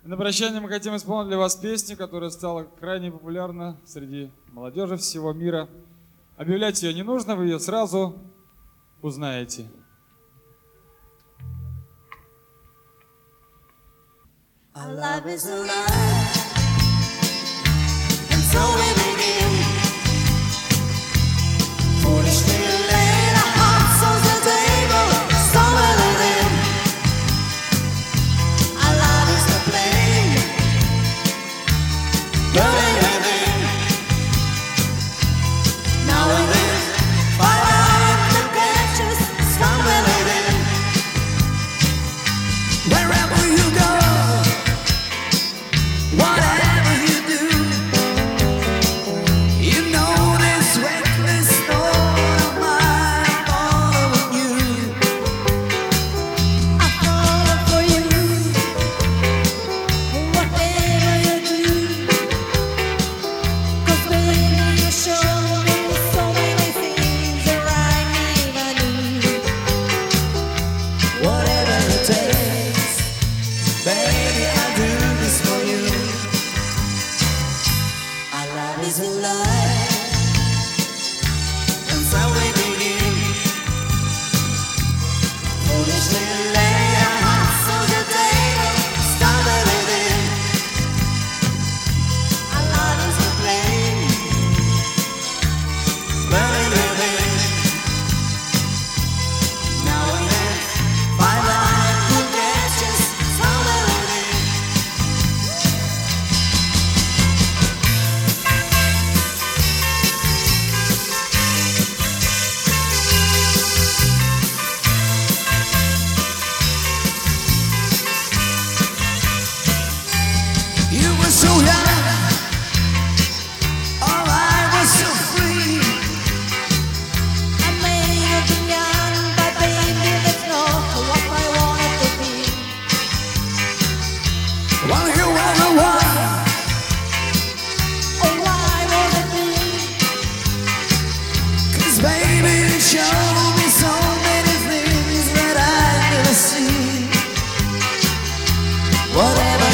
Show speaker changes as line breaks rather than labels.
На прощание мы хотим исполнить для вас песню, которая стала крайне популярна среди молодежи всего мира. Объявлять ее не нужно, вы ее сразу узнаете.
Our love is alive, and so we begin. Foolishly laid our hearts on the table, stumbling in. Our love is the flame, burning within. Now and then, fire that catches, stumbling in. Wherever you go, whatever you do, you know this reckless thought of mine following you. I fall for you, whatever you do. 'Cause baby, you show me so many things that I never knew. Whatever it takes, baby, I'll do this for you. Our love is alive, and so we begin. Foolishly lay our hearts on the table, stumbling within. Our love is a flame, burning within. Now and then, firelight will catch us, stumbling within. You were so young, all I was so free. I may have been young, but baby, that's not what I wanted to be. While you were the one, oh why was it me? 'Cause baby, you showed me so many things that I'd never seen. Whatever